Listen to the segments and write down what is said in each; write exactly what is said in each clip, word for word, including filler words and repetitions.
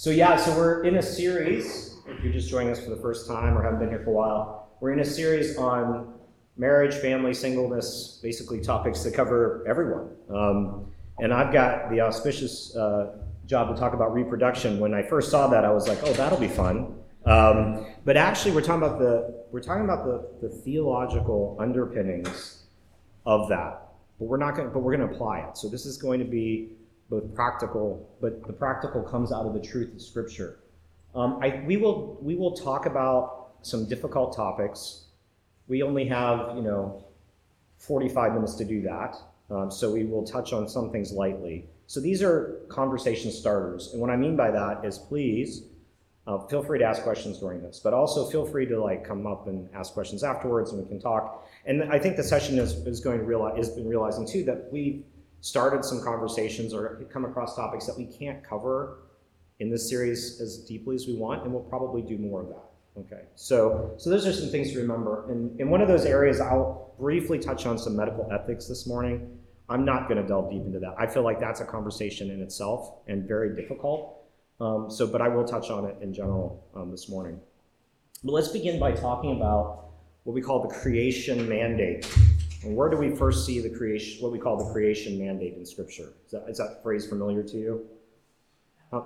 So yeah, so we're in a series, if you're just joining us for the first time or haven't been here for a while, we're in a series on marriage, family, singleness, basically topics that cover everyone. Um, and I've got the auspicious uh, job to talk about reproduction. When I first saw that, I was like, oh, that'll be fun. Um, but actually, we're talking about the we're talking about the, the theological underpinnings of that. But we're not going, but we're going to apply it. So this is going to be both practical, but the practical comes out of the truth of Scripture. Um, I, we will we will talk about some difficult topics. We only have, you know, forty-five minutes to do that, um, so we will touch on some things lightly. So these are conversation starters, and what I mean by that is, please uh, feel free to ask questions during this, but also feel free to like come up and ask questions afterwards, and we can talk. And I think the session is is going to realize has been realizing too that we started some conversations or come across topics that we can't cover in this series as deeply as we want, and we'll probably do more of that. Okay, so so those are some things to remember. And in one of those areas, I'll briefly touch on some medical ethics this morning. I'm not going to delve deep into that. I feel like that's a conversation in itself and very difficult. Um, so, but I will touch on it in general um, this morning. But let's begin by talking about what we call the creation mandate. And where do we first see the creation, what we call the creation mandate in Scripture? Is that, is that phrase familiar to you? How,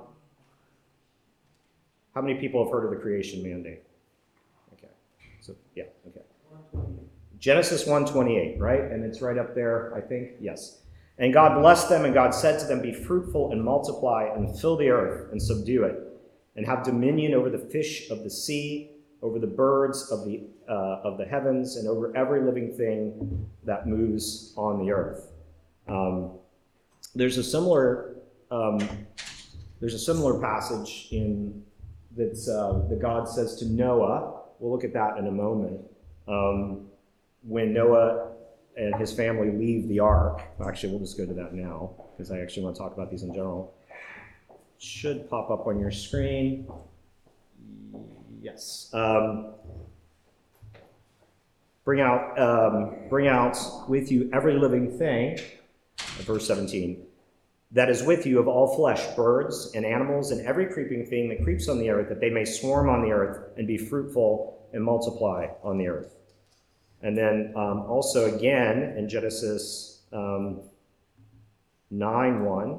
how many people have heard of the creation mandate? Okay, so yeah, okay. Genesis one twenty-eight, right? And it's right up there, I think, yes. And God blessed them, and God said to them, be fruitful and multiply and fill the earth and subdue it, and have dominion over the fish of the sea, over the birds of the uh, of the heavens, and over every living thing that moves on the earth. Um, there's a similar um, there's a similar passage in that's uh, that God says to Noah. We'll look at that in a moment. Um, when Noah and his family leave the ark. Actually, we'll just go to that now because I actually want to talk about these in general. It should pop up on your screen. Yes. Um, bring out, um, bring out with you every living thing, verse seventeen, that is with you of all flesh, birds and animals and every creeping thing that creeps on the earth, that they may swarm on the earth and be fruitful and multiply on the earth. And then um, also again in Genesis um, nine one,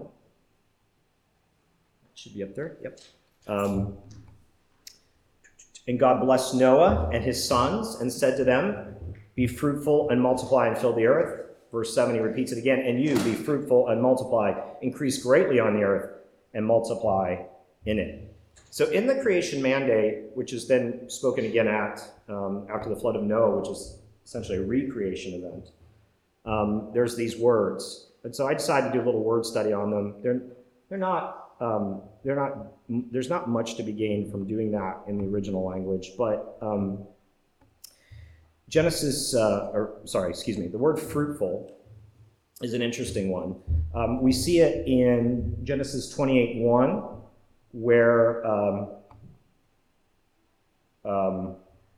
should be up there, yep. Um, And God blessed Noah and his sons and said to them, be fruitful and multiply and fill the earth. Verse seven, he repeats it again. And you, be fruitful and multiply, increase greatly on the earth and multiply in it. So in the creation mandate, which is then spoken again at um, after the flood of Noah, which is essentially a recreation event, um, there's these words. And so I decided to do a little word study on them. They're, they're not... Um, they're not. There's not much to be gained from doing that in the original language, but um, Genesis, uh, or sorry, excuse me, the word fruitful is an interesting one. Um, we see it in Genesis twenty-eight one, where um, um,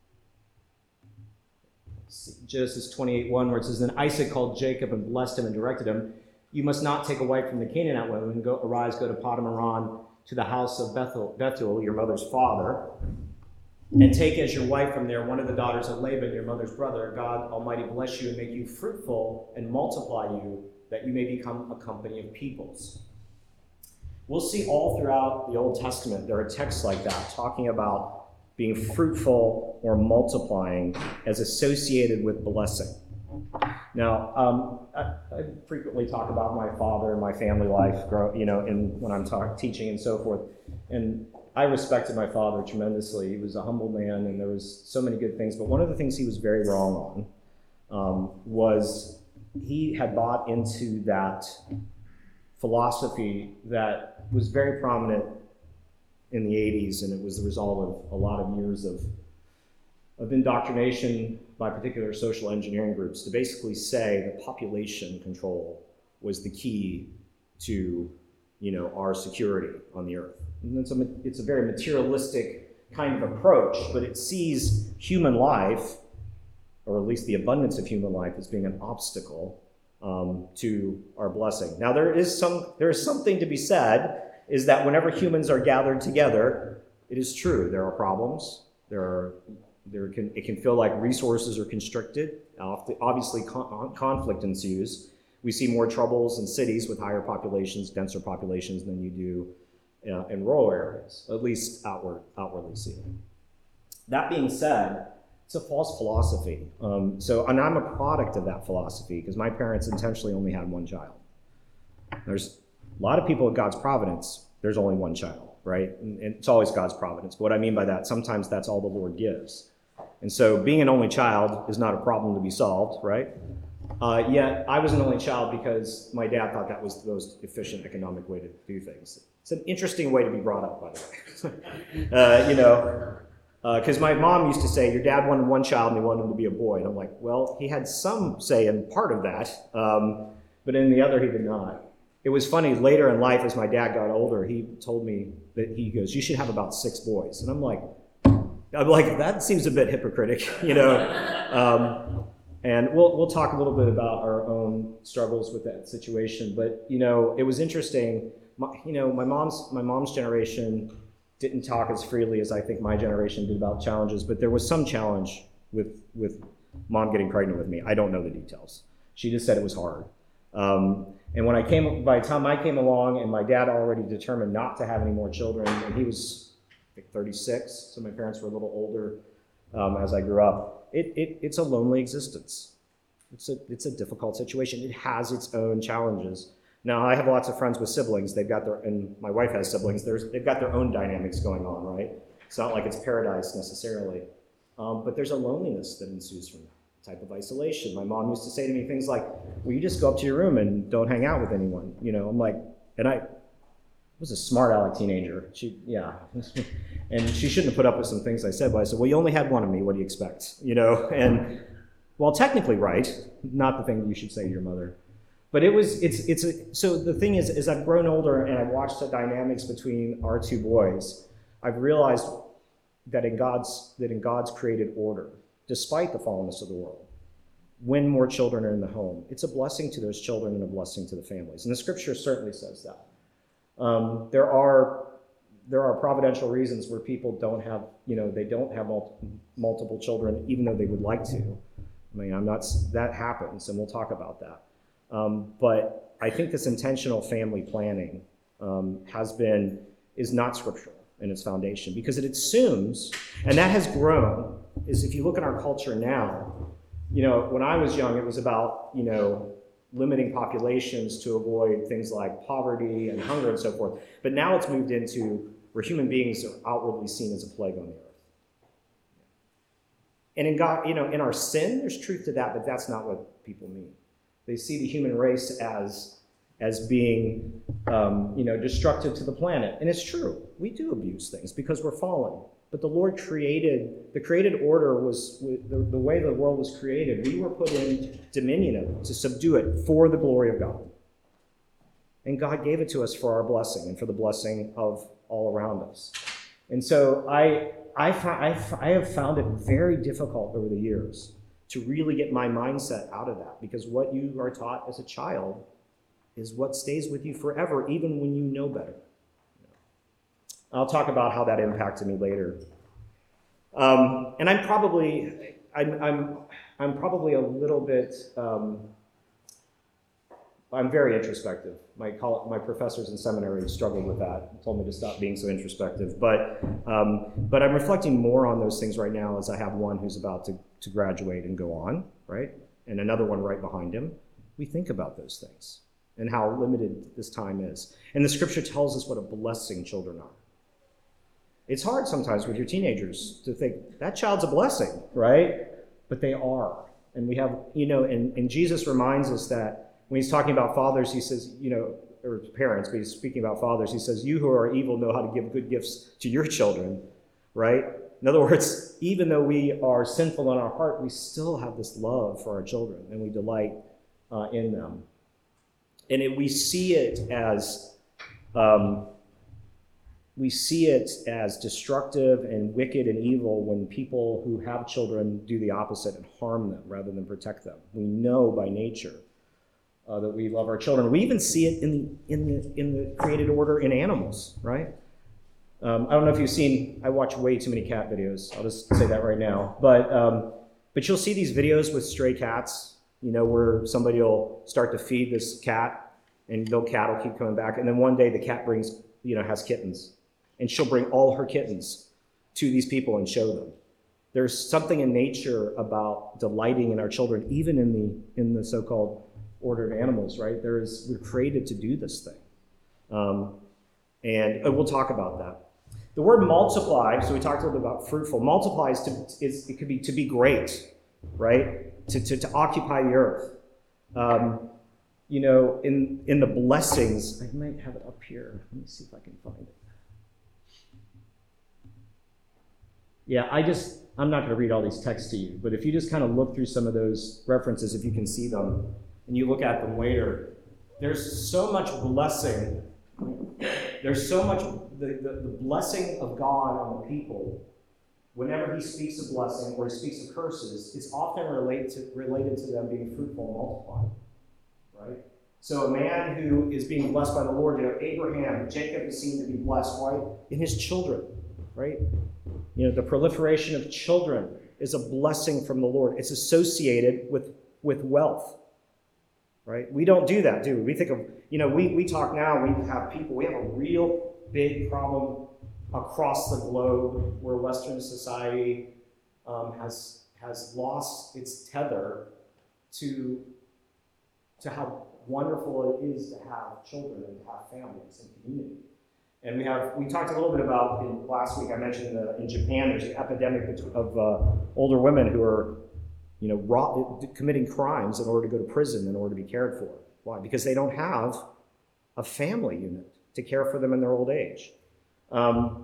Genesis twenty-eight one, where it says, then Isaac called Jacob and blessed him and directed him, you must not take a wife from the Canaanite women and go, arise, go to Paddan-aram, to the house of Bethel, Bethuel, your mother's father, and take as your wife from there one of the daughters of Laban, your mother's brother. God Almighty bless you and make you fruitful and multiply you, that you may become a company of peoples. We'll see all throughout the Old Testament there are texts like that talking about being fruitful or multiplying as associated with blessing. Now, um, I, I frequently talk about my father and my family life, grow, you know, in, when I'm talk, teaching and so forth. And I respected my father tremendously. He was a humble man, and there was so many good things. But one of the things he was very wrong on um, was he had bought into that philosophy that was very prominent in the eighties, and it was the result of a lot of years of of indoctrination by particular social engineering groups to basically say that population control was the key to, you know, our security on the earth. And it's a, it's a very materialistic kind of approach, but it sees human life, or at least the abundance of human life, as being an obstacle um, to our blessing. Now, there is some there is something to be said is that whenever humans are gathered together, it is true, there are problems. There are, there can, it can feel like resources are constricted. Obviously, con- conflict ensues. We see more troubles in cities with higher populations, denser populations than you do uh, in rural areas, at least outward, outwardly seen. That being said, it's a false philosophy. Um, so, and I'm a product of that philosophy because my parents intentionally only had one child. There's a lot of people with God's providence, there's only one child, right? And, and it's always God's providence. But what I mean by that, sometimes that's all the Lord gives. And so being an only child is not a problem to be solved, right? Uh, yet I was an only child because my dad thought that was the most efficient economic way to do things. It's an interesting way to be brought up, by the way. uh, you know, because uh, my mom used to say, your dad wanted one child and he wanted him to be a boy. And I'm like, well, he had some say in part of that, um, but in the other he did not. It was funny, later in life as my dad got older, he told me that he goes, you should have about six boys. And I'm like, I'm like, that seems a bit hypocritic, you know. Um, and we'll we'll talk a little bit about our own struggles with that situation. But you know, it was interesting. My, you know, my mom's my mom's generation didn't talk as freely as I think my generation did about challenges. But there was some challenge with with mom getting pregnant with me. I don't know the details. She just said it was hard. Um, and when I came, by the time I came along, and my dad already determined not to have any more children, and he was like thirty-six, so my parents were a little older um, as I grew up. It, it it's a lonely existence. It's a it's a difficult situation. It has its own challenges. Now I have lots of friends with siblings. They've got their, and my wife has siblings. There's they've got their own dynamics going on, right? It's not like it's paradise necessarily, um, but there's a loneliness that ensues from that type of isolation. My mom used to say to me things like, well, you just go up to your room and don't hang out with anyone. You know, I'm like, and I was a smart aleck teenager. She, yeah. And she shouldn't have put up with some things I said, but I said, well, you only had one of me. What do you expect? You know, and well, technically right, not the thing you should say to your mother. But it was, it's, it's a, so the thing is, as I've grown older and I've watched the dynamics between our two boys, I've realized that in God's, that in God's created order, despite the fallenness of the world, when more children are in the home, it's a blessing to those children and a blessing to the families. And the scripture certainly says that. Um, there are there are providential reasons where people don't have, you know, they don't have mul- multiple children, even though they would like to. I mean, I'm not, that happens, and we'll talk about that. Um, but I think this intentional family planning um, has been, is not scriptural in its foundation, because it assumes, and that has grown, is if you look at our culture now, you know, when I was young, it was about, you know, limiting populations to avoid things like poverty and hunger and so forth. But now it's moved into where human beings are outwardly seen as a plague on the earth. And in God, you know, in our sin, there's truth to that, but that's not what people mean. They see the human race as, as being, um, you know, destructive to the planet. And it's true. We do abuse things because we're fallen. But the Lord created, the created order was, the, the way the world was created, we were put in dominion of it, to subdue it for the glory of God. And God gave it to us for our blessing and for the blessing of all around us. And so I, I, I, I have found it very difficult over the years to really get my mindset out of that, because what you are taught as a child is what stays with you forever, even when you know better. I'll talk about how that impacted me later. Um, and I'm probably, I'm, I'm, I'm probably a little bit, um, I'm very introspective. My college, my professors in seminary struggled with that, told me to stop being so introspective. But, um, but I'm reflecting more on those things right now as I have one who's about to, to graduate and go on, right? And another one right behind him. We think about those things and how limited this time is. And the scripture tells us what a blessing children are. It's hard sometimes with your teenagers to think, that child's a blessing, right? But they are. And we have, you know, and, and Jesus reminds us that when he's talking about fathers, he says, you know, or parents, but he's speaking about fathers, he says, you who are evil know how to give good gifts to your children, right? In other words, even though we are sinful in our heart, we still have this love for our children, and we delight uh, in them. And it, we see it as... Um, We see it as destructive and wicked and evil when people who have children do the opposite and harm them rather than protect them. We know by nature. uh, that we love our children. We even see it in the in the in the created order in animals, right? Um, I don't know if you've seen. I watch way too many cat videos. I'll just say that right now. But um, but you'll see these videos with stray cats. You know, where somebody will start to feed this cat, and the cat will keep coming back, and then one day the cat brings, you know, has kittens, and she'll bring all her kittens to these people and show them. There's something in nature about delighting in our children, even in the in the so-called order of animals, right? There is, we're created to do this thing, um, and uh, we'll talk about that. The word multiply. So we talked a little bit about fruitful. Multiply is, to, is it could be to be great, right? To, to, to occupy the earth. Um, you know, in, in the blessings, I might have it up here. Let me see if I can find it. Yeah, I just, I'm not going to read all these texts to you, but if you just kind of look through some of those references, if you can see them, and you look at them later, there's so much blessing. There's so much, the, the, the blessing of God on the people. Whenever he speaks of blessing or he speaks of curses, it's often related to, related to them being fruitful and multiplying, right? So a man who is being blessed by the Lord, you know, Abraham, Jacob is seen to be blessed, right? In his children, right? You know, the proliferation of children is a blessing from the Lord. It's associated with, with wealth, right? We don't do that, do we? We think of, you know, we, we talk now, we have people, we have a real big problem across the globe where Western society um, has has lost its tether to, to how wonderful it is to have children and to have families and community. And we have we talked a little bit about, in, last week I mentioned in, the, in Japan there's an epidemic of uh, older women who are, you know, raw, committing crimes in order to go to prison in order to be cared for. Why? Because they don't have a family unit to care for them in their old age. Um,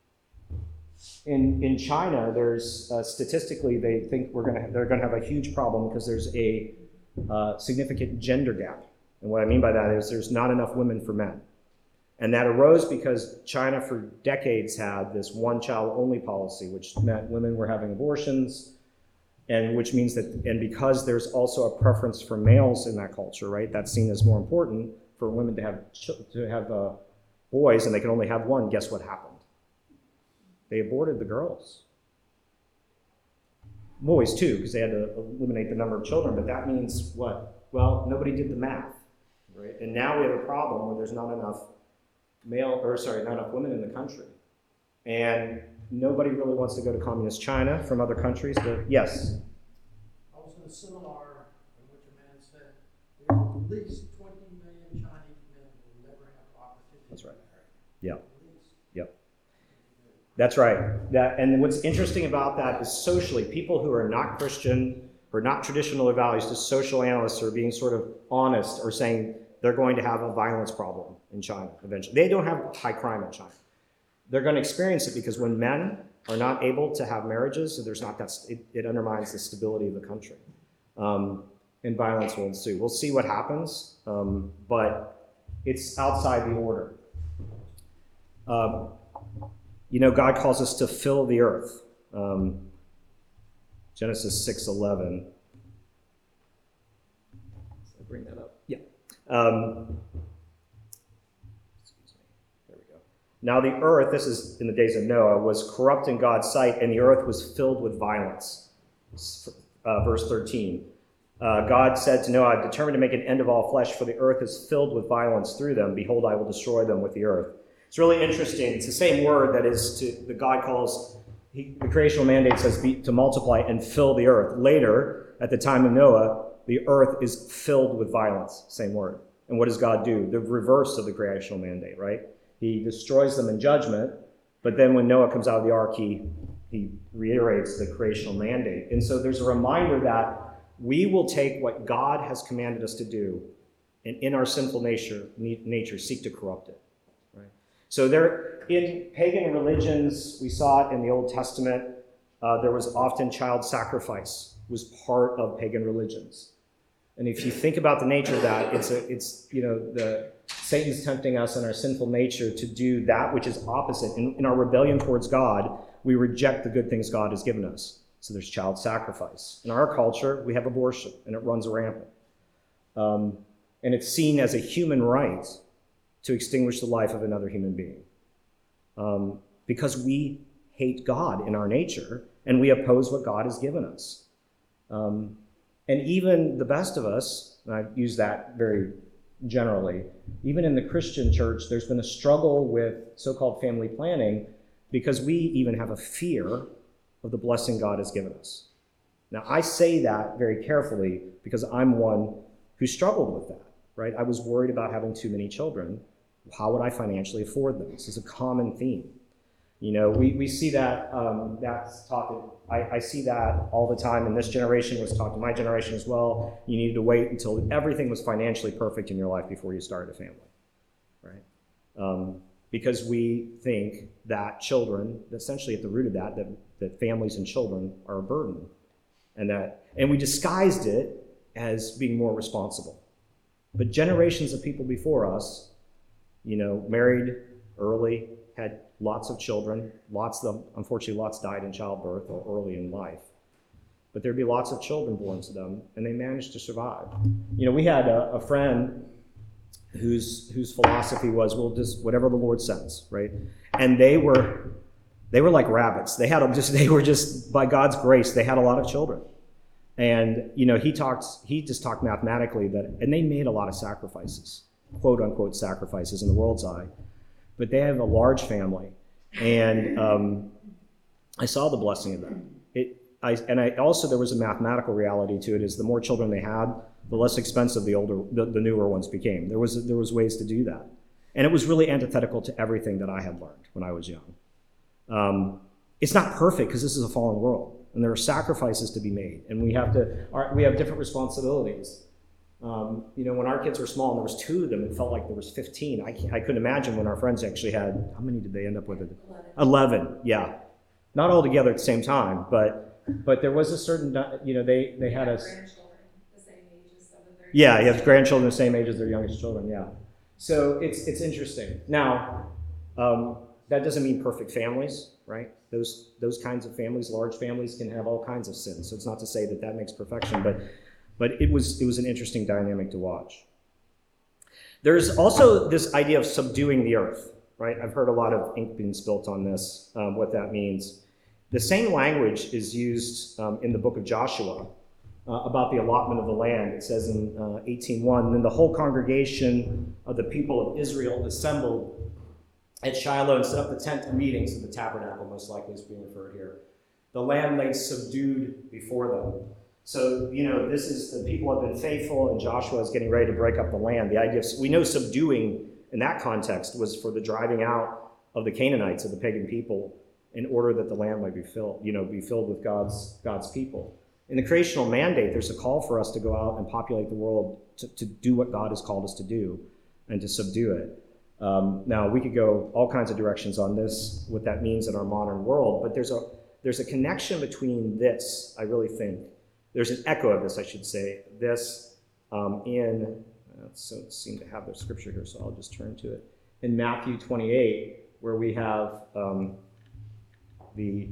in in China, there's uh, statistically they think we're gonna they're gonna have a huge problem because there's a uh, significant gender gap, and what I mean by that is there's not enough women for men, and that arose because China for decades had this one-child-only policy, which meant women were having abortions, and which means that and because there's also a preference for males in that culture, right? That's seen as more important for women to have to have uh, boys, and they can only have one. Guess what happened? They aborted the girls. Boys too, because they had to eliminate the number of children, but that means what? Well, nobody did the math, right? And now we have a problem where there's not enough male, or sorry, not enough women in the country. And nobody really wants to go to communist China from other countries, but yes? I was in a seminar in which a man said there's at least twenty million Chinese men who will never have the opportunity That's right. to marry. Yeah. Yep. That's right. That, and what's interesting about that is socially, people who are not Christian or not traditional values, just social analysts are being sort of honest or saying they're going to have a violence problem in China eventually. They don't have high crime in China. They're going to experience it because when men are not able to have marriages, there's not that, it, it undermines the stability of the country. Um, and violence will ensue. We'll see what happens, um, but it's outside the order. Um, You know, God calls us to fill the earth. Um, Genesis six eleven. I'll bring that up. Yeah. Um, excuse me. There we go. Now the earth, this is in the days of Noah, was corrupt in God's sight, and the earth was filled with violence. Uh, verse thirteen. Uh, God said to Noah, "I've determined to make an end of all flesh, for the earth is filled with violence through them. Behold, I will destroy them with the earth." It's really interesting. It's the same word that is to the God calls, he, the creational mandate says be, to multiply and fill the earth. Later, at the time of Noah, the earth is filled with violence. Same word. And what does God do? The reverse of the creational mandate, right? He destroys them in judgment, but then when Noah comes out of the ark, he, he reiterates the creational mandate. And so there's a reminder that we will take what God has commanded us to do, and in our sinful nature, nature seek to corrupt it. So there, in pagan religions, we saw it in the Old Testament, uh, there was often child sacrifice was part of pagan religions. And if you think about the nature of that, it's a, it's you know, the Satan's tempting us in our sinful nature to do that which is opposite. In, in our rebellion towards God, we reject the good things God has given us. So there's child sacrifice. In our culture, we have abortion, and it runs rampant. Um, And it's seen as a human right to extinguish the life of another human being. Um, because we hate God in our nature, and we oppose what God has given us. Um, and even the best of us, and I use that very generally, even in the Christian church, there's been a struggle with so-called family planning because we even have a fear of the blessing God has given us. Now, I say that very carefully because I'm one who struggled with that, right? I was worried about having too many children. How would I financially afford them? This is a common theme. You know, we, we see that, um, that's taught, I, I see that all the time, and this generation was taught to my generation as well. You needed to wait until everything was financially perfect in your life before you started a family, right? Um, because we think that children, essentially at the root of that, that, that families and children are a burden. And that, and we disguised it as being more responsible. But generations of people before us, you know, married early, had lots of children, lots of them, unfortunately, lots died in childbirth or early in life. But there'd be lots of children born to them, and they managed to survive. You know, we had a, a friend whose whose philosophy was, well, just whatever the Lord sends, right? And they were they were like rabbits. They had just they were just by God's grace, they had a lot of children. And you know, he talked he just talked mathematically that, and they made a lot of sacrifices, quote unquote sacrifices in the world's eye. But they have a large family, and um, I saw the blessing of that. It, I, and I also there was a mathematical reality to it: is the more children they had, the less expensive the older, the, the newer ones became. There was there was ways to do that, and it was really antithetical to everything that I had learned when I was young. Um, it's not perfect because this is a fallen world, and there are sacrifices to be made, and we have to our, we have different responsibilities. Um, you know, when our kids were small and there was two of them, it felt like there was fifteen. I, I couldn't imagine when our friends actually had, how many did they end up with? eleven. eleven, yeah. Not all together at the same time, but but there was a certain, you know, they, they had us. Grandchildren, the same age as some of their. Yeah, you have grandchildren the same age as their youngest children, yeah. So it's it's interesting. Now, um, that doesn't mean perfect families, right? Those those kinds of families, large families, can have all kinds of sins. So it's not to say that that makes perfection, but But it was it was an interesting dynamic to watch. There's also this idea of subduing the earth, right? I've heard a lot of ink being spilt on this, um, what that means. The same language is used um, in the book of Joshua uh, about the allotment of the land. It says in uh, eighteen one, then the whole congregation of the people of Israel assembled at Shiloh and set up the tent of meetings of the tabernacle, most likely is being referred here. The land lay subdued before them. So, you know, this is, the people have been faithful, and Joshua is getting ready to break up the land. The idea of, we know subduing in that context was for the driving out of the Canaanites, of the pagan people, in order that the land might be filled, you know, be filled with God's God's people. In the creational mandate, there's a call for us to go out and populate the world, to, to do what God has called us to do, and to subdue it. Um, now, we could go all kinds of directions on this, what that means in our modern world, but there's a there's a connection between this, I really think. There's an echo of this, I should say, this um, in, uh, so it seemed to have the scripture here, so I'll just turn to it. In Matthew twenty-eight, where we have um, the,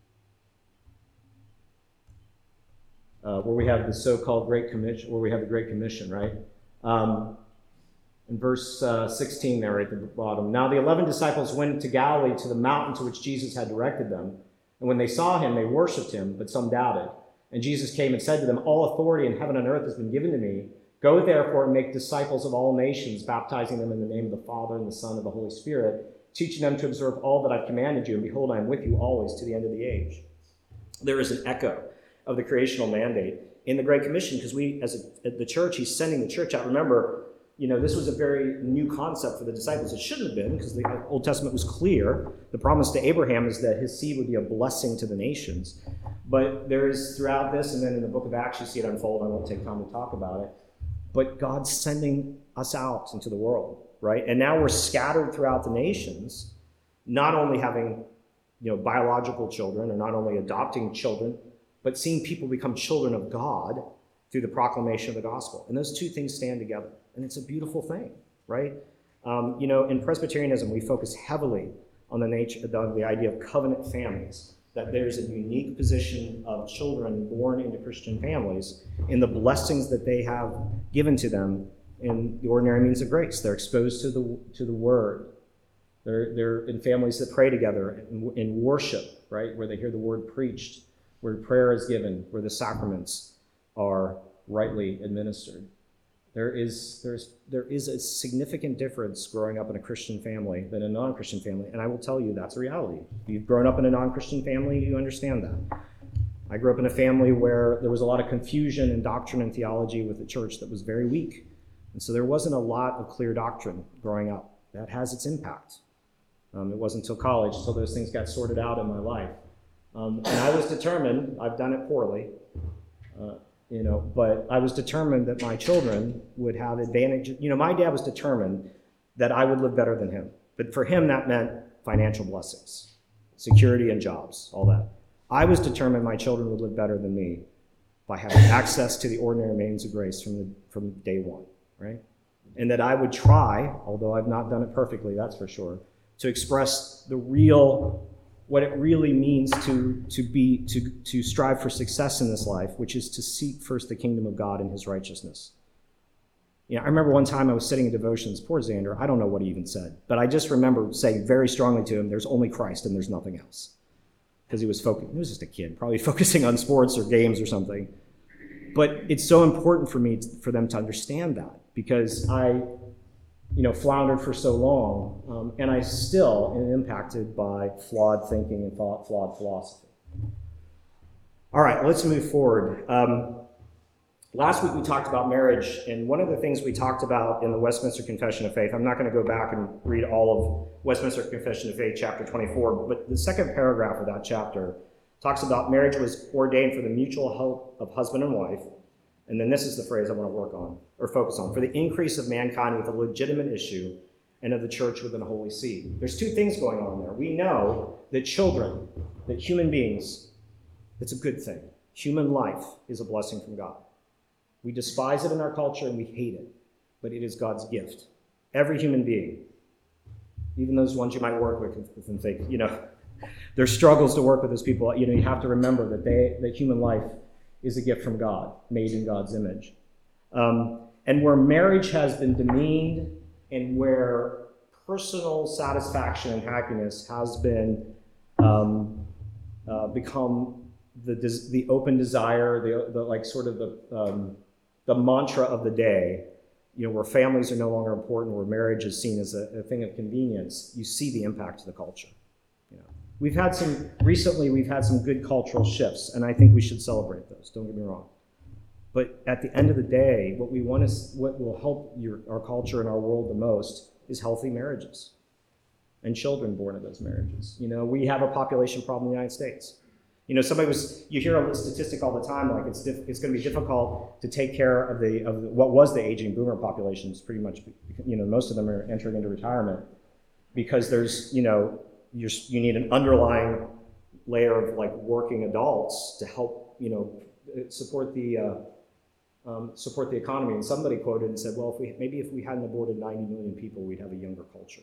uh, where we have the so-called Great Commission, where we have the Great Commission, right? Um, in verse uh, sixteen there at the bottom. Now the eleven disciples went to Galilee, to the mountain to which Jesus had directed them. And when they saw him, they worshipped him, but some doubted. And Jesus came and said to them, all authority in heaven and earth has been given to me. Go therefore and make disciples of all nations, baptizing them in the name of the Father and the Son and the Holy Spirit, teaching them to observe all that I've commanded you, and behold, I am with you always to the end of the age. There is an echo of the creational mandate in the Great Commission, because we, as a, the church, he's sending the church out. Remember, you know, this was a very new concept for the disciples. It shouldn't have been, because the Old Testament was clear. The promise to Abraham is that his seed would be a blessing to the nations. But there is, throughout this, and then in the book of Acts, you see it unfold. I won't take time to talk about it. But God's sending us out into the world, right? And now we're scattered throughout the nations, not only having, you know, biological children, or not only adopting children, but seeing people become children of God through the proclamation of the gospel. And those two things stand together. And it's a beautiful thing, right? Um, you know, in Presbyterianism, we focus heavily on the nature, the, the idea of covenant families, that there's a unique position of children born into Christian families in the blessings that they have given to them in the ordinary means of grace. They're exposed to the to the word. They're, they're in families that pray together, in, in worship, right, where they hear the word preached, where prayer is given, where the sacraments are rightly administered. There is, there's, there is a significant difference growing up in a Christian family than a non-Christian family, and I will tell you that's a reality. If you've grown up in a non-Christian family, you understand that. I grew up in a family where there was a lot of confusion in doctrine and theology with the church that was very weak, and so there wasn't a lot of clear doctrine growing up. That has its impact. Um, it wasn't until college, until those things got sorted out in my life. Um, and I was determined, I've done it poorly, uh, you know, but I was determined that my children would have advantage. You know, my dad was determined that I would live better than him. But for him, that meant financial blessings, security and jobs, all that. I was determined my children would live better than me by having access to the ordinary means of grace from the, from day one, right? And that I would try, although I've not done it perfectly, that's for sure, to express the real, what it really means to, to be, to, to strive for success in this life, which is to seek first the kingdom of God and his righteousness. You know, I remember one time I was sitting in devotions, poor Xander, I don't know what he even said, but I just remember saying very strongly to him, there's only Christ and there's nothing else. Because he was focused, he was just a kid, probably focusing on sports or games or something. But it's so important for me, to, for them to understand that, because I, you know, floundered for so long, um, and I still am impacted by flawed thinking and flawed philosophy. All right, let's move forward. Um, last week we talked about marriage, and one of the things we talked about in the Westminster Confession of Faith, I'm not going to go back and read all of Westminster Confession of Faith, chapter twenty-four, but the second paragraph of that chapter talks about marriage was ordained for the mutual help of husband and wife. And then this is the phrase I want to work on, or focus on, for the increase of mankind with a legitimate issue and of the church within a holy see. There's two things going on there. We know that children, that human beings, it's a good thing. Human life is a blessing from God. We despise it in our culture and we hate it, but it is God's gift. Every human being, even those ones you might work with and think, you know, there's struggles to work with those people. You know, you have to remember that they, that human life is a gift from God, made in God's image. Um, and where marriage has been demeaned and where personal satisfaction and happiness has been um, uh, become the the open desire, the, the like sort of the um, the mantra of the day, you know, where families are no longer important, where marriage is seen as a, a thing of convenience, you see the impact to the culture. You know, we've had some recently. We've had some good cultural shifts, and I think we should celebrate those. Don't get me wrong. But at the end of the day, what we want is what will help your, our culture and our world the most is healthy marriages and children born of those marriages. You know, we have a population problem in the United States. You know, somebody was, you hear a statistic all the time, like it's diff, it's going to be difficult to take care of the, of the, what was the aging boomer population. It's pretty much, you know, most of them are entering into retirement because there's, you know, you're, you need an underlying layer of like working adults to help, you know, support the, uh, um, support the economy. And somebody quoted and said, well, if we, maybe if we hadn't aborted ninety million people, we'd have a younger culture.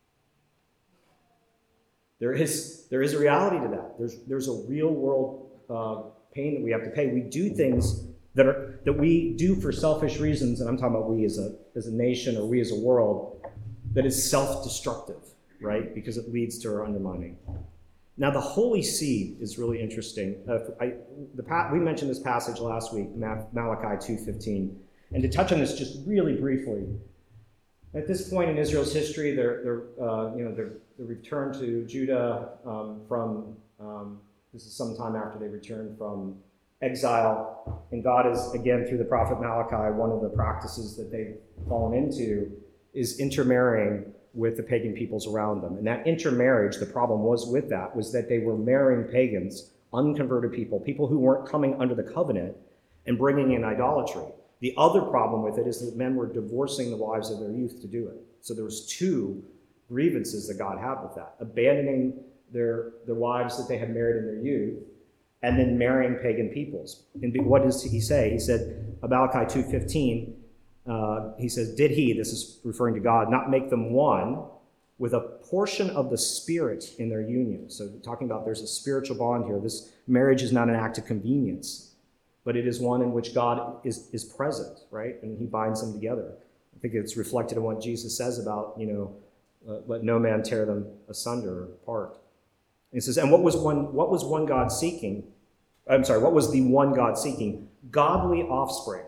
There is, there is a reality to that. There's, there's a real world uh, pain that we have to pay. We do things that are that we do for selfish reasons, and I'm talking about we as a as a nation or we as a world, that is self-destructive, right? Because it leads to our undermining. Now, the Holy See is really interesting. Uh, I, the, we mentioned this passage last week, Malachi two fifteen, and to touch on this just really briefly. At this point in Israel's history, they're, they're uh, you know, they're, they're returned to Judah um, from, um, this is sometime after they returned from exile. And God is, again, through the prophet Malachi, one of the practices that they've fallen into is intermarrying with the pagan peoples around them. And that intermarriage, the problem was with that, was that they were marrying pagans, unconverted people, people who weren't coming under the covenant and bringing in idolatry. The other problem with it is that men were divorcing the wives of their youth to do it. So there was two grievances that God had with that. Abandoning their, their wives that they had married in their youth, and then marrying pagan peoples. And what does he say? He said, Malachi two fifteen, uh, he says, did he, this is referring to God, not make them one with a portion of the Spirit in their union? So talking about there's a spiritual bond here. This marriage is not an act of convenience, but it is one in which God is, is present, right? And he binds them together. I think it's reflected in what Jesus says about, you know, uh, let no man tear them asunder or apart. And he says, and what was one what was one God seeking? I'm sorry, what was the one God seeking? Godly offspring.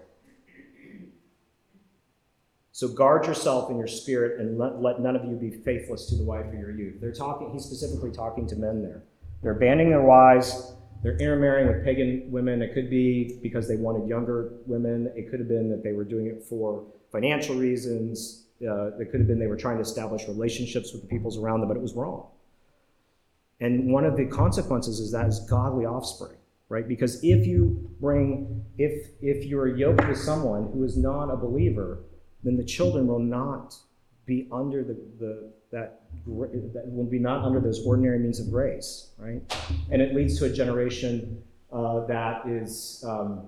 So guard yourself in your spirit and let, let none of you be faithless to the wife of your youth. They're talking, he's specifically talking to men there. They're abandoning their wives. They're intermarrying with pagan women. It could be because they wanted younger women. It could have been that they were doing it for financial reasons. Uh, it could have been they were trying to establish relationships with the peoples around them, but it was wrong. And one of the consequences is that is godly offspring, right? Because if you bring, if if you're yoked with someone who is not a believer, then the children will not be under the, the that, that will be not under those ordinary means of grace, right? And it leads to a generation uh, that is um,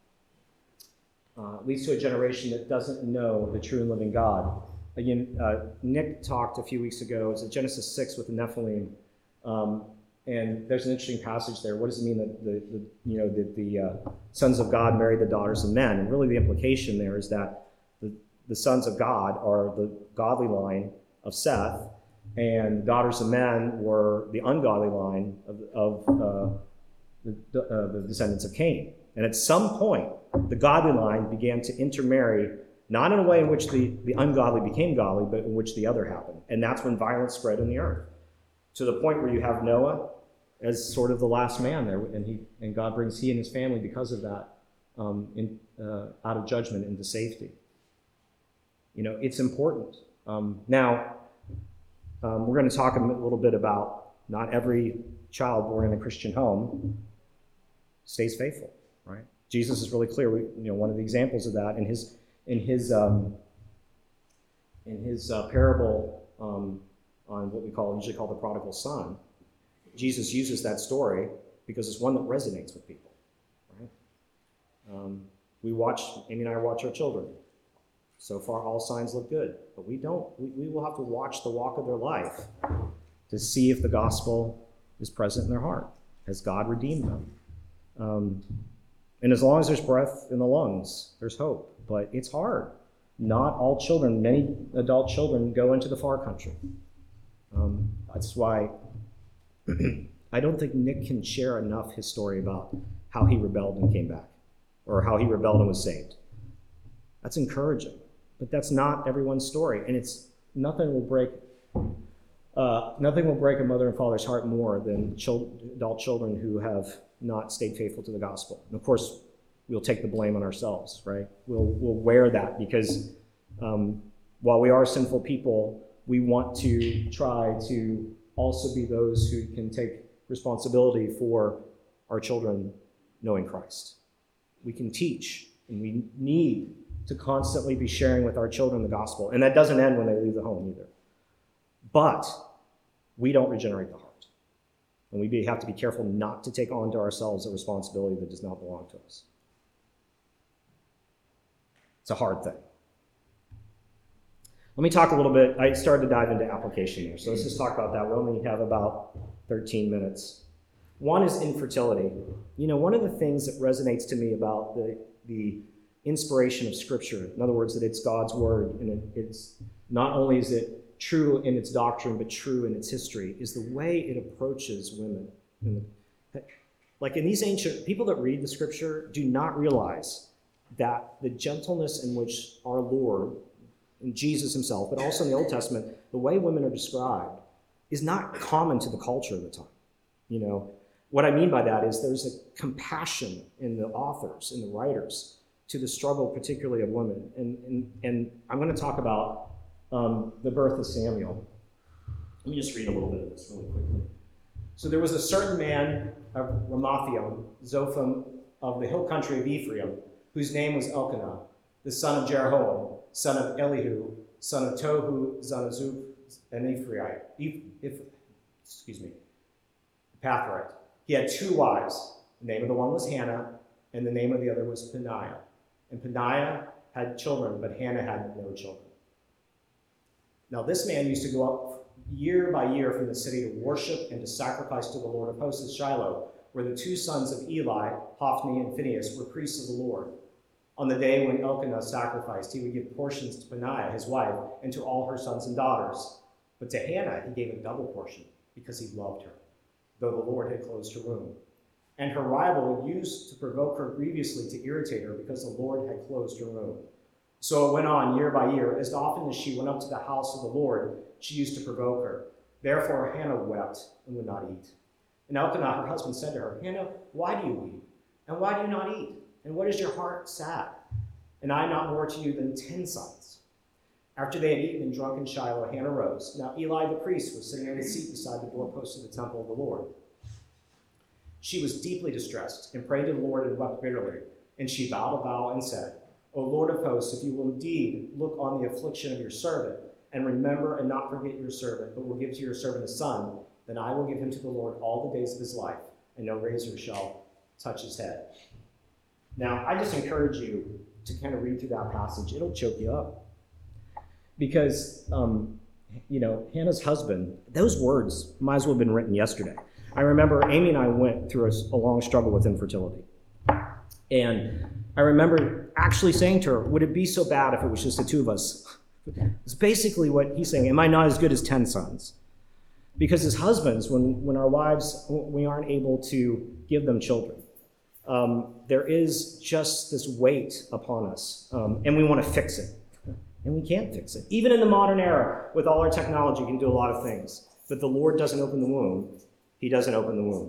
uh, leads to a generation that doesn't know the true and living God. Again, uh, Nick talked a few weeks ago. It was at Genesis six with the Nephilim, um, and there's an interesting passage there. What does it mean that the, the you know the, the uh, sons of God married the daughters of men? And really, the implication there is that the the sons of God are the godly line of Seth, and daughters of men were the ungodly line of, of uh, the, uh, the descendants of Cain. And at some point, the godly line began to intermarry, not in a way in which the, the ungodly became godly, but in which the other happened. And that's when violence spread in the earth, to the point where you have Noah as sort of the last man there, and he and God brings he and his family because of that um, in, uh, out of judgment into safety. You know, it's important. Um, now, um, we're going to talk a little bit about not every child born in a Christian home stays faithful, right? Jesus is really clear. We, you know, one of the examples of that in his in his um, in his uh, parable um, on what we call usually call the prodigal son. Jesus uses that story because it's one that resonates with people, right? Um, we watch, Amy and I watch our children. So far, all signs look good, but we don't. We, we will have to watch the walk of their life to see if the gospel is present in their heart. Has God redeemed them? Um, and as long as there's breath in the lungs, there's hope. But it's hard. Not all children, many adult children go into the far country. Um, that's why I don't think Nick can share enough his story about how he rebelled and came back, or how he rebelled and was saved. That's encouraging. But that's not everyone's story, and it's nothing will break uh, nothing will break a mother and father's heart more than child, adult children who have not stayed faithful to the gospel. And of course, we'll take the blame on ourselves, right? We'll we'll wear that because um, while we are sinful people, we want to try to also be those who can take responsibility for our children knowing Christ. We can teach, and we need to constantly be sharing with our children the gospel. And that doesn't end when they leave the home either. But we don't regenerate the heart. And we be, have to be careful not to take on to ourselves a responsibility that does not belong to us. It's a hard thing. Let me talk a little bit. I started to dive into application here. So let's just talk about that. We only have about thirteen minutes. One is infertility. You know, one of the things that resonates to me about the, the inspiration of Scripture, in other words, that it's God's word, and it, it's not only is it true in its doctrine, but true in its history, is the way it approaches women. And the, like in these ancient, people that read the Scripture do not realize that the gentleness in which our Lord, and Jesus himself, but also in the Old Testament, the way women are described is not common to the culture of the time. You know, what I mean by that is there's a compassion in the authors, in the writers, to the struggle, particularly of women. And, and, and I'm going to talk about um, the birth of Samuel. Let me just read a little bit of this really quickly. So there was a certain man of Ramathaim, Zophim, of the hill country of Ephraim, whose name was Elkanah, the son of Jeroham, son of Elihu, son of Tohu, son of Zuph, an Ephraite. If, if, excuse me, Pathorite. He had two wives. The name of the one was Hannah, and the name of the other was Peninnah. And Peninnah had children, but Hannah had no children. Now this man used to go up year by year from the city to worship and to sacrifice to the Lord of hosts at Shiloh, where the two sons of Eli, Hophni and Phinehas, were priests of the Lord. On the day when Elkanah sacrificed, he would give portions to Peninnah, his wife, and to all her sons and daughters. But to Hannah, he gave a double portion because he loved her, though the Lord had closed her womb. And her rival used to provoke her grievously to irritate her because the Lord had closed her womb. So it went on year by year. As often as she went up to the house of the Lord, she used to provoke her. Therefore Hannah wept and would not eat. And Elkanah, her husband, said to her, Hannah, why do you weep? And why do you not eat? And what is your heart sad? And I not more to you than ten sons? After they had eaten and drunk in Shiloh, Hannah rose. Now Eli the priest was sitting on his seat beside the doorpost of the temple of the Lord. She was deeply distressed and prayed to the Lord and wept bitterly. And she vowed a vow and said, O Lord of hosts, if you will indeed look on the affliction of your servant, and remember and not forget your servant, but will give to your servant a son, then I will give him to the Lord all the days of his life, and no razor shall touch his head. Now, I just encourage you to kind of read through that passage. It'll choke you up. Because, um, you know, Hannah's husband, those words might as well have been written yesterday. I remember Amy and I went through a, a long struggle with infertility. And I remember actually saying to her, would it be so bad if it was just the two of us? It's basically what he's saying. Am I not as good as ten sons? Because as husbands, when, when our wives, we aren't able to give them children, um, there is just this weight upon us, um, and we want to fix it. And we can't fix it. Even in the modern era, with all our technology, we can do a lot of things. But the Lord doesn't open the womb. He doesn't open the womb.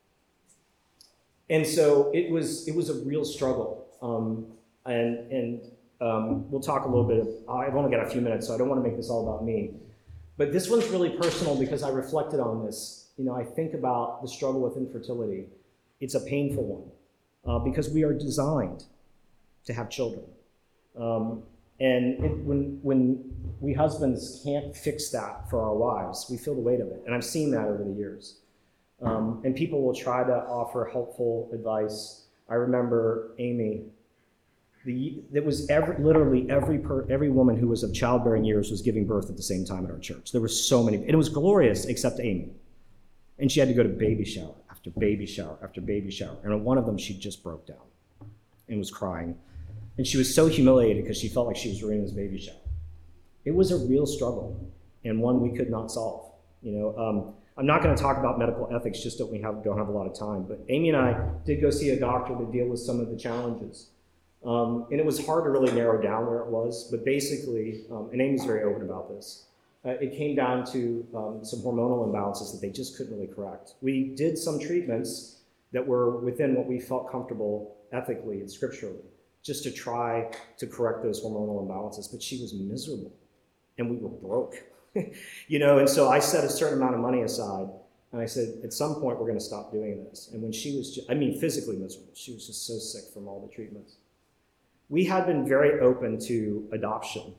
And so it was it was a real struggle. Um, and and um, we'll talk a little bit. Of, I've only got a few minutes, so I don't want to make this all about me. But this one's really personal because I reflected on this. You know, I think about the struggle with infertility. It's a painful one uh, because we are designed to have children. Um, and it, when when we husbands can't fix that for our wives, we feel the weight of it. And I've seen that over the years. Um, and people will try to offer helpful advice. I remember Amy. The, it was every, literally every per, every woman who was of childbearing years was giving birth at the same time at our church. There were so many. And it was glorious, except Amy. And she had to go to baby shower after baby shower after baby shower. And at one of them, she just broke down and was crying. And she was so humiliated because she felt like she was ruining this baby shower. It was a real struggle and one we could not solve. You know, um, I'm not going to talk about medical ethics just that we have, don't have a lot of time. But Amy and I did go see a doctor to deal with some of the challenges. Um, and it was hard to really narrow down where it was. But basically, um, and Amy's very open about this, uh, it came down to um, some hormonal imbalances that they just couldn't really correct. We did some treatments that were within what we felt comfortable ethically and scripturally, just to try to correct those hormonal imbalances. But she was miserable, and we were broke. You know, and so I set a certain amount of money aside, and I said, at some point, we're going to stop doing this. And when she was, just, I mean, physically miserable, she was just so sick from all the treatments. We had been very open to adoption.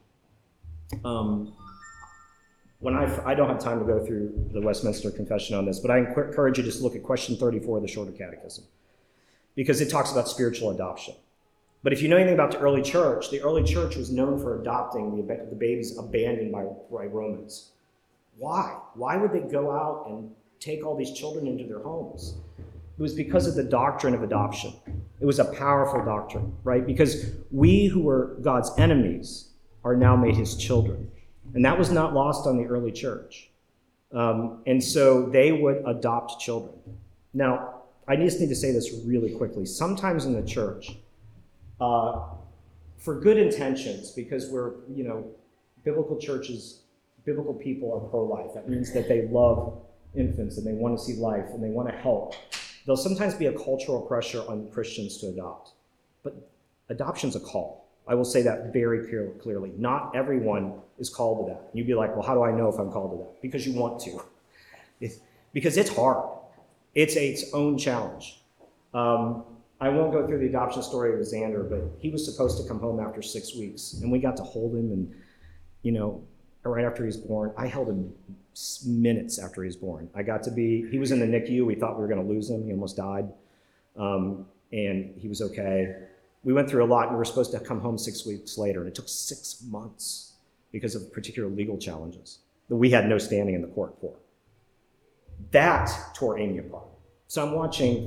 Um, when I, I don't have time to go through the Westminster Confession on this, but I encourage you to just look at question thirty-four of the Shorter Catechism, because it talks about spiritual adoption. But if you know anything about the early church, the early church was known for adopting the, the babies abandoned by, by Romans. Why? Why would they go out and take all these children into their homes? It was because of the doctrine of adoption. It was a powerful doctrine, right? Because we who were God's enemies are now made his children. And that was not lost on the early church. Um, and so they would adopt children. Now, I just need to say this really quickly. Sometimes in the church, Uh, for good intentions, because we're, you know, biblical churches, biblical people are pro-life. That means that they love infants and they want to see life and they want to help. There'll sometimes be a cultural pressure on Christians to adopt. But adoption's a call. I will say that very clear, clearly. Not everyone is called to that. You'd be like, well, how do I know if I'm called to that? Because you want to. It's, because it's hard. It's a, its own challenge. Um, I won't go through the adoption story of Xander, but he was supposed to come home after six weeks, and we got to hold him, and, you know, right after he was born, I held him minutes after he was born. I got to be, he was in the N I C U, we thought we were gonna lose him, he almost died, um, and he was okay. We went through a lot, and we were supposed to come home six weeks later, and it took six months because of particular legal challenges that we had no standing in the court for. That tore Amy apart. So I'm watching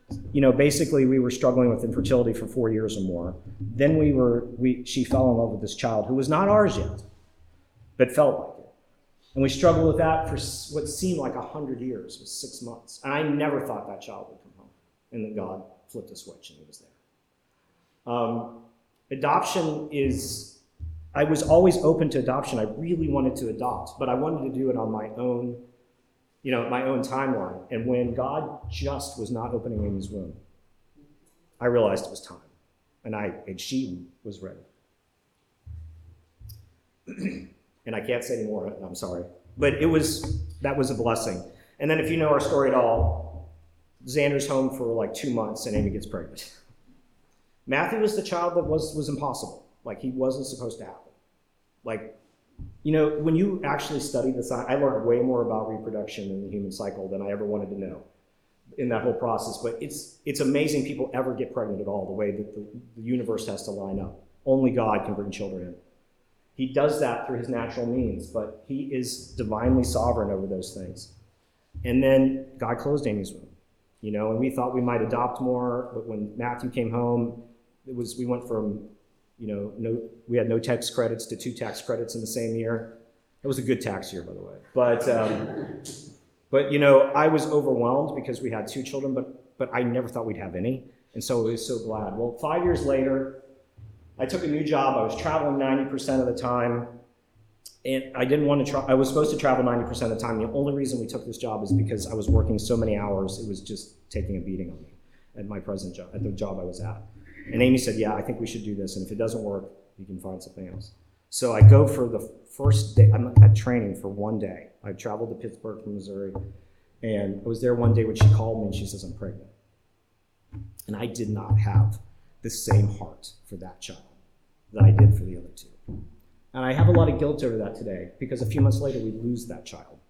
you know, basically we were struggling with infertility for four years or more. Then we were, we, she fell in love with this child who was not ours yet, but felt like it. And we struggled with that for what seemed like a hundred years, it was six months. And I never thought that child would come home, and that God flipped a switch and he was there. Um, adoption is, I was always open to adoption. I really wanted to adopt, but I wanted to do it on my own, you know, my own timeline. And when God just was not opening Amy's womb, I realized it was time. And I and she was ready. And I can't say anymore, I'm sorry. But it was, that was a blessing. And then if you know our story at all, Xander's home for like two months and Amy gets pregnant. Matthew was the child that was, was impossible. Like, he wasn't supposed to happen. Like, you know, when you actually study this, I learned way more about reproduction in the human cycle than I ever wanted to know in that whole process. But it's it's amazing people ever get pregnant at all, the way that the, the universe has to line up. Only God can bring children in. He does that through his natural means, but he is divinely sovereign over those things. And then God closed Amy's womb, you know, and we thought we might adopt more, but when Matthew came home, it was we went from, you know, no, we had no tax credits to two tax credits in the same year. It was a good tax year, by the way. But, um, but you know, I was overwhelmed because we had two children, but but I never thought we'd have any. And so I was so glad. Well, five years later, I took a new job. I was traveling ninety percent of the time. And I didn't want to try, I was supposed to travel ninety percent of the time. The only reason we took this job is because I was working so many hours, it was just taking a beating on me at my present job, at the job I was at. And Amy said, yeah, I think we should do this. And if it doesn't work, you can find something else. So I go for the first day, I'm at training for one day. I traveled to Pittsburgh from Missouri. And I was there one day when she called me and she says, I'm pregnant. And I did not have the same heart for that child that I did for the other two. And I have a lot of guilt over that today, because a few months later we lose that child,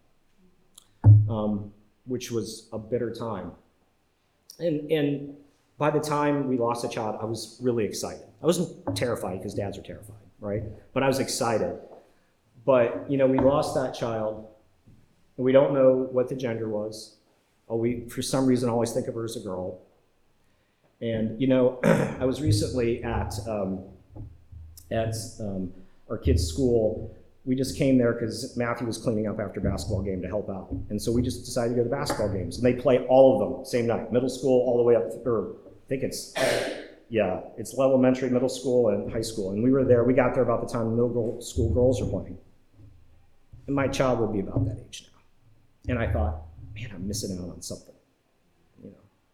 um, which was a bitter time. And, and by the time we lost a child, I was really excited. I wasn't terrified, because dads are terrified, right? But I was excited. But, you know, we lost that child, and we don't know what the gender was. Oh, we, for some reason, always think of her as a girl. And, you know, I was recently at, um, at um, our kids' school. We just came there because Matthew was cleaning up after a basketball game to help out. And so we just decided to go to basketball games. And they play all of them same night, middle school all the way up, or I think it's, yeah, it's elementary, middle school, and high school. And we were there, we got there about the time the middle school girls were playing. And my child would be about that age now. And I thought, man, I'm missing out on something. You know,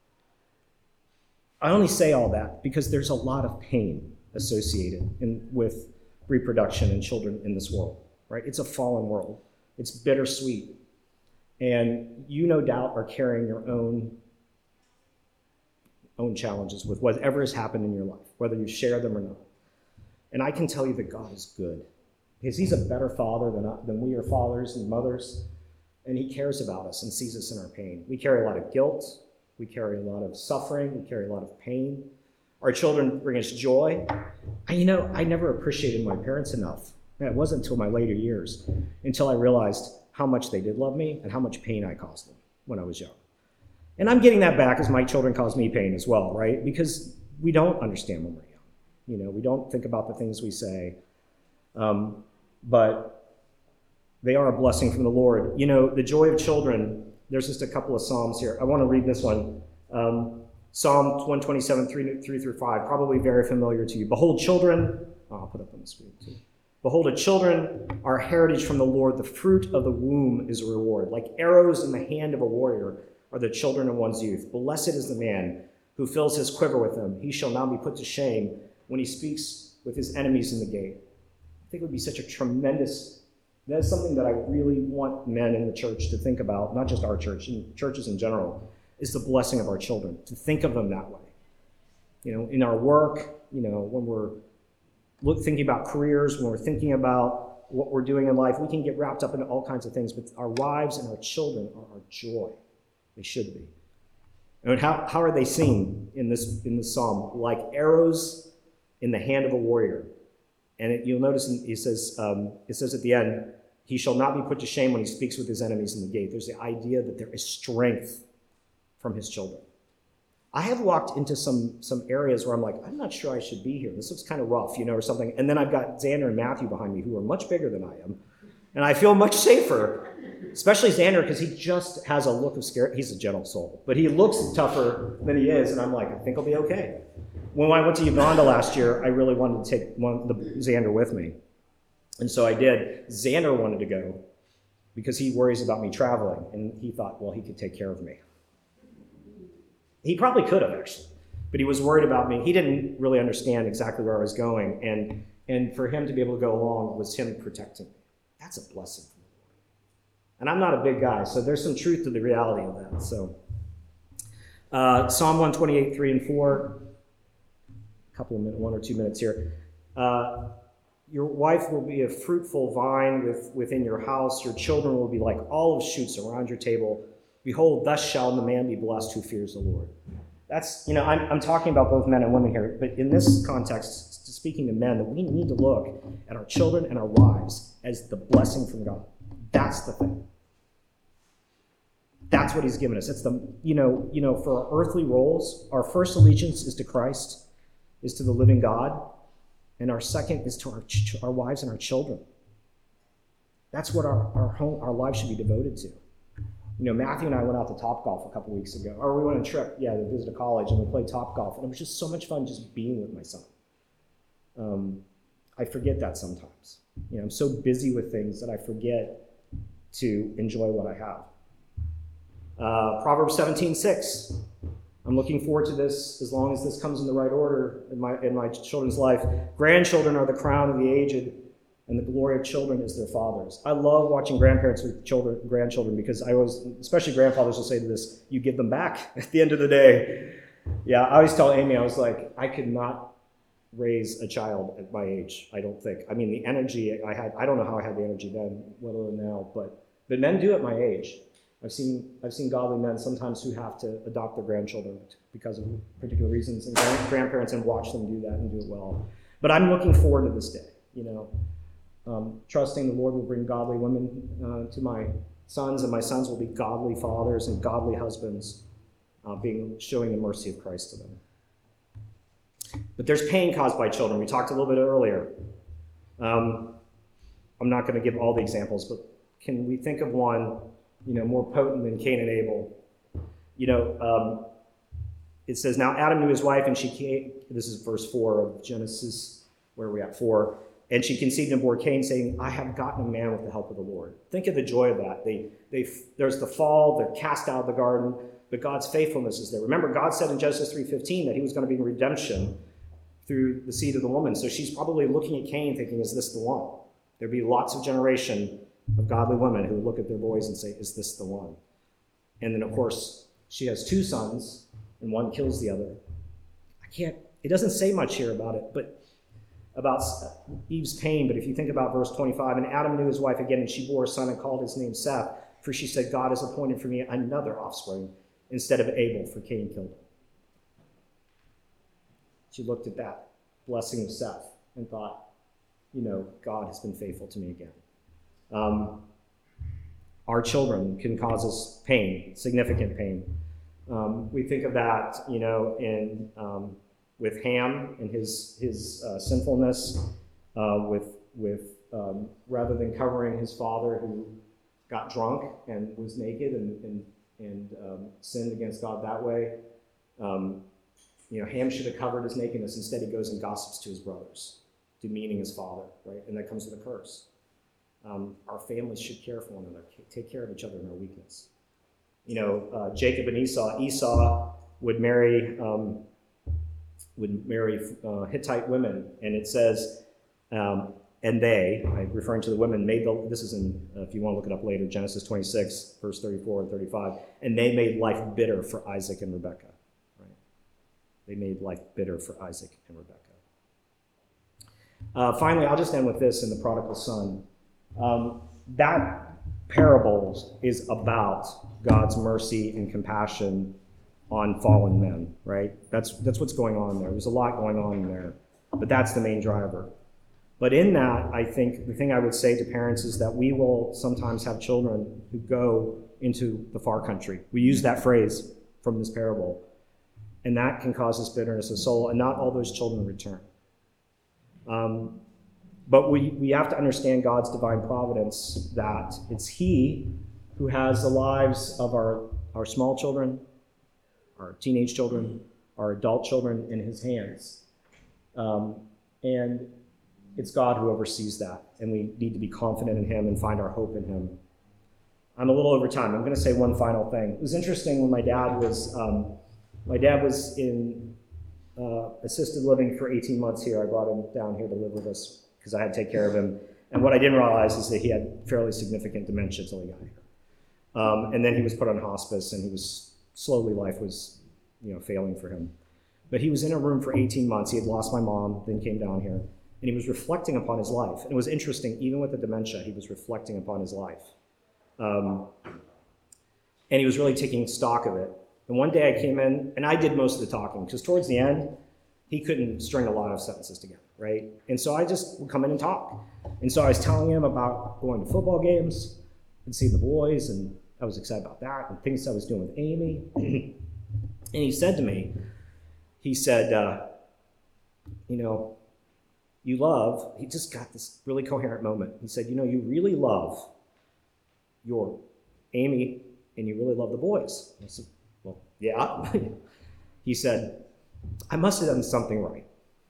I only say all that because there's a lot of pain associated in, with reproduction and children in this world, right? It's a fallen world. It's bittersweet. And you no doubt are carrying your own, own challenges with whatever has happened in your life, whether you share them or not. And I can tell you that God is good, because he's a better father than, than we are fathers and mothers. And he cares about us and sees us in our pain. We carry a lot of guilt. We carry a lot of suffering. We carry a lot of pain. Our children bring us joy. I, you know, I never appreciated my parents enough. And it wasn't until my later years, until I realized how much they did love me and how much pain I caused them when I was young. And I'm getting that back as my children cause me pain as well, right? Because we don't understand when we're young. You know, we don't think about the things we say. Um, but they are a blessing from the Lord. You know, the joy of children, there's just a couple of Psalms here. I want to read this one. Um, Psalm one twenty-seven, three, three through five, probably very familiar to you. Behold, children, oh, I'll put it up on the screen too. Behold, a children are heritage from the Lord. The fruit of the womb is a reward. Like arrows in the hand of a warrior are the children of one's youth. Blessed is the man who fills his quiver with them. He shall not be put to shame when he speaks with his enemies in the gate. I think it would be such a tremendous, that is something that I really want men in the church to think about, not just our church, and churches in general, is the blessing of our children, to think of them that way. You know, in our work, you know, when we're look, thinking about careers, when we're thinking about what we're doing in life, we can get wrapped up in all kinds of things, but our wives and our children are our joy. They should be. And how, how are they seen in this, in this psalm? Like arrows in the hand of a warrior. And it, you'll notice in, it says um, it says at the end, he shall not be put to shame when he speaks with his enemies in the gate. There's the idea that there is strength from his children. I have walked into some some areas where I'm like, I'm not sure I should be here. This looks kind of rough, you know, or something. And then I've got Xander and Matthew behind me who are much bigger than I am. And I feel much safer, especially Xander, because he just has a look of scare. He's a gentle soul, but he looks tougher than he is. And I'm like, I think I'll be okay. When I went to Uganda last year, I really wanted to take one, the Xander with me. And so I did. Xander wanted to go because he worries about me traveling. And he thought, well, he could take care of me. He probably could have, actually. But he was worried about me. He didn't really understand exactly where I was going. And, and for him to be able to go along was him protecting me. That's a blessing from the Lord. And I'm not a big guy, so there's some truth to the reality of that. So, uh, Psalm one twenty-eight, three and four. A couple of minutes, one or two minutes here. Uh, your wife will be a fruitful vine with, within your house. Your children will be like olive shoots around your table. Behold, thus shall the man be blessed who fears the Lord. That's, you know, I'm, I'm talking about both men and women here, but in this context, speaking to men, that we need to look at our children and our wives as the blessing from God. That's the thing. That's what he's given us. It's the, you know, you know, for our earthly roles, our first allegiance is to Christ, is to the living God, and our second is to our, ch- our wives and our children. That's what our, our home, our lives should be devoted to. You know, Matthew and I went out to Topgolf a couple weeks ago, or we went on a trip, yeah, to visit a college, and we played Topgolf, and it was just so much fun just being with my son. Um, I forget that sometimes. You know, I'm so busy with things that I forget to enjoy what I have. Uh, Proverbs seventeen six. I'm looking forward to this as long as this comes in the right order in my in my children's life. Grandchildren are the crown of the aged, and the glory of children is their fathers. I love watching grandparents with children, grandchildren, because I always, especially grandfathers will say to this, you give them back at the end of the day. Yeah, I always tell Amy, I was like, I could not raise a child at my age, I don't think. I mean, the energy I had, I don't know how I had the energy then, let alone now, but, but men do at my age. I've seen I've seen godly men sometimes who have to adopt their grandchildren because of particular reasons, and grandparents, and watch them do that and do it well. But I'm looking forward to this day, you know. Um, trusting the Lord will bring godly women uh, to my sons, and my sons will be godly fathers and godly husbands, uh, being showing the mercy of Christ to them. But there's pain caused by children. We talked a little bit earlier. Um, I'm not going to give all the examples, but can we think of one, you know, more potent than Cain and Abel? You know, um, it says, now Adam knew his wife, and she came, this is verse four of Genesis, where are we at? Four. And she conceived and bore Cain, saying, I have gotten a man with the help of the Lord. Think of the joy of that. They, they, there's the fall, they're cast out of the garden, but God's faithfulness is there. Remember, God said in Genesis three fifteen that he was going to be redemption through the seed of the woman. So she's probably looking at Cain thinking, is this the one? There'd be lots of generation of godly women who look at their boys and say, is this the one? And then, of course, she has two sons, and one kills the other. I can't, it doesn't say much here about it, but about Eve's pain, but if you think about verse twenty-five, and Adam knew his wife again, and she bore a son and called his name Seth, for she said, God has appointed for me another offspring instead of Abel, for Cain killed him. She looked at that blessing of Seth and thought, you know, God has been faithful to me again. Um, our children can cause us pain, significant pain. Um, we think of that, you know, in um, with Ham and his his uh, sinfulness, uh, with with um, rather than covering his father who got drunk and was naked and and and um, sinned against God that way. Um, you know, Ham should have covered his nakedness. Instead, he goes and gossips to his brothers, demeaning his father, right? And that comes with a curse. Um, our families should care for one another, take care of each other in our weakness. You know, uh, Jacob and Esau. Esau would marry um, would marry uh, Hittite women, and it says, um, and they, I'm referring to the women, made the. This is in, uh, if you want to look it up later, Genesis twenty-six, verse thirty-four and thirty-five, and they made life bitter for Isaac and Rebekah. Right? They made life bitter for Isaac and Rebekah. Uh, finally, I'll just end with this in the prodigal son. Um, that parable is about God's mercy and compassion on fallen men, right? That's that's what's going on there. There's a lot going on there, but that's the main driver. But in that, I think the thing I would say to parents is that we will sometimes have children who go into the far country. We use that phrase from this parable. And that can cause us bitterness of soul, and not all those children return. Um, but we, we have to understand God's divine providence, that it's he who has the lives of our, our small children, our teenage children, our adult children in his hands. Um, and it's God who oversees that, and we need to be confident in him and find our hope in him. I'm a little over time. I'm going to say one final thing. It was interesting when my dad was, um, my dad was in uh, assisted living for eighteen months here. I brought him down here to live with us because I had to take care of him. And what I didn't realize is that he had fairly significant dementia until he got here. Um, and then he was put on hospice, and he was slowly, life was, you know, failing for him. But he was in a room for eighteen months. He had lost my mom, then came down here, and he was reflecting upon his life. And it was interesting, even with the dementia, he was reflecting upon his life. Um, and he was really taking stock of it. And one day I came in, and I did most of the talking, because towards the end, he couldn't string a lot of sentences together, right? And so I just would come in and talk. And so I was telling him about going to football games and seeing the boys, and I was excited about that, and things I was doing with Amy. And he said to me, he said, uh, you know, you love, he just got this really coherent moment. He said, you know, you really love your Amy, and you really love the boys. I said, well, yeah. He said, I must have done something right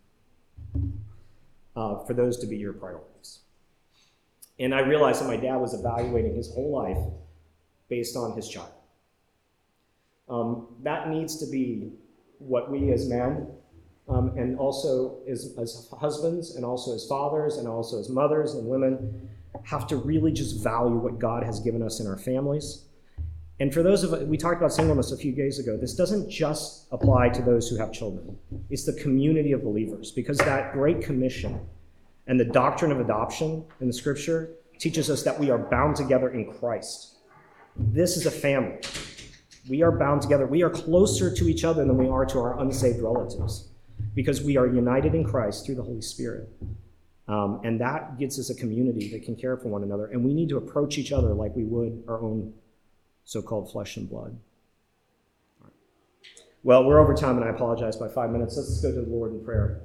uh, for those to be your priorities. And I realized that my dad was evaluating his whole life based on his child. Um, that needs to be what we as men, um, and also as, as husbands, and also as fathers, and also as mothers and women, have to really just value what God has given us in our families. And for those of us, we talked about singleness a few days ago, this doesn't just apply to those who have children. It's the community of believers, because that great commission and the doctrine of adoption in the scripture teaches us that we are bound together in Christ. This is a family. We are bound together. We are closer to each other than we are to our unsaved relatives, because we are united in Christ through the Holy Spirit. Um, and that gives us a community that can care for one another. And we need to approach each other like we would our own so-called flesh and blood. All right. Well, we're over time, and I apologize by five minutes. Let's go to the Lord in prayer.